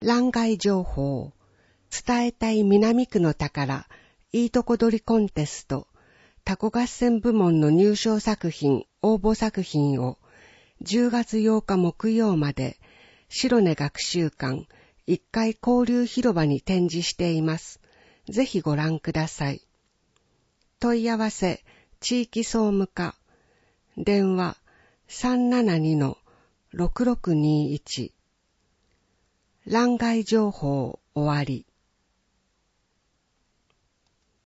欄外情報、伝えたい南区の宝、いいとこ取りコンテスト、タコ合戦部門の入賞作品、応募作品を10月8日木曜まで、白根学習館1階交流広場に展示しています。ぜひご覧ください。問い合わせ、地域総務課、電話 372-6621。欄外情報終わり。